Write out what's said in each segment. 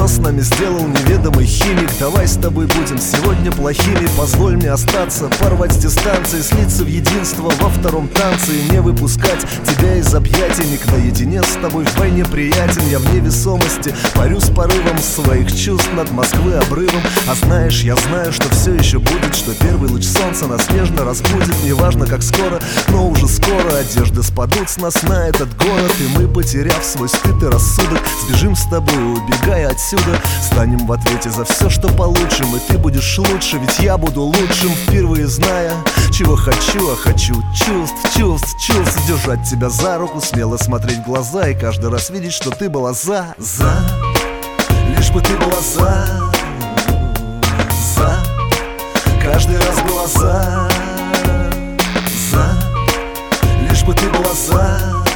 с нами сделал неведомый химик? Давай с тобой будем сегодня плохими. Позволь мне остаться, порвать с дистанции, слиться в единство во втором танце и не выпускать тебя из объятий. Миг наедине с тобой в войне приятен. Я в невесомости, парю с порывом своих чувств над Москвы обрывом. А знаешь, я знаю, что все еще будет, что первый луч солнца нас нежно разбудит. Неважно как скоро, но уже скоро одежды спадут с нас на этот город, и мы, потеряв свой стыд и рассудок, сбежим с тобой, убегая отсюда. Станем в ответе за все, что получим, и ты будешь лучше, ведь я буду лучшим. Впервые зная, чего хочу, а хочу чувств. Держать тебя за руку, смело смотреть в глаза и каждый раз видеть, что ты была за. Лишь бы ты была за. Каждый раз была за. Лишь бы ты была за.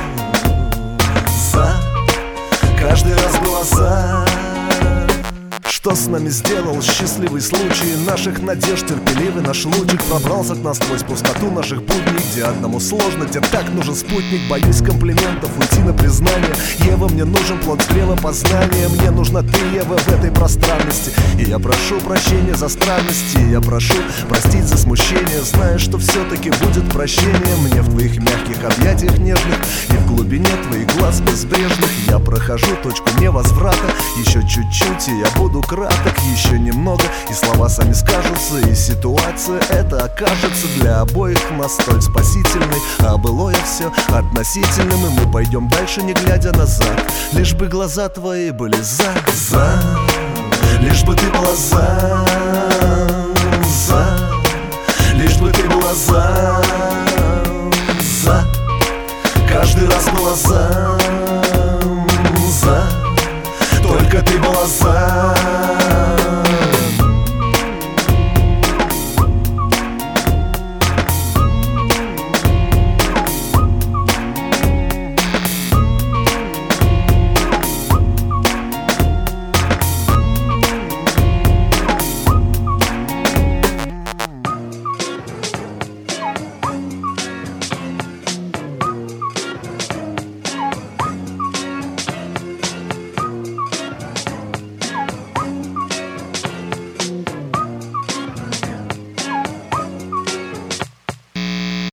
Каждый раз была за. Что с нами сделал счастливый случай наших надежд? Терпеливый наш лучик пробрался к нас сквозь пустоту наших будней, где одному сложно, где так нужен спутник. Боюсь комплиментов, уйти на признание. Ева, мне нужен плод древа познания. Мне нужна ты, Ева, в этой пространности. И я прошу прощения за странности. Я прошу простить за смущение, зная, что все-таки будет прощение мне в твоих мягких объятиях нежных и в глубине твоих глаз безбрежных. Я прохожу точку невозврата. Еще чуть-чуть, и я буду краток, еще немного, и слова сами скажутся, и ситуация эта окажется для обоих нас столь спасительной. А былое все относительным, и мы пойдем дальше, не глядя назад. Лишь бы глаза твои были за. Лишь бы ты была за. Лишь бы ты была за. Каждый раз была за. Только ты была за.